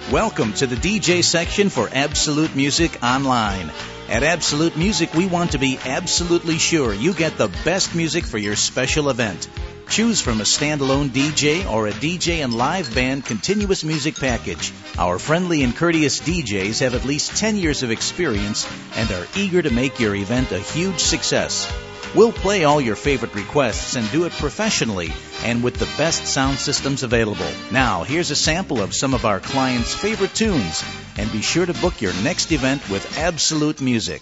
Welcome to the DJ section for Absolute Music Online. At Absolute Music, we want to be absolutely sure you get the best music for your special event. Choose from a standalone DJ or a DJ and live band continuous music package. Our friendly and courteous DJs have at least 10 years of experience and are eager to make your event a huge success. We'll play all your favorite requests and do it professionally and with the best sound systems available. Now, here's a sample of some of our clients' favorite tunes, and be sure to book your next event with Absolute Music.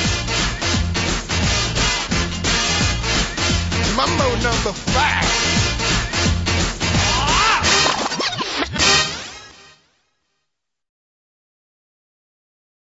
Mambo number 5.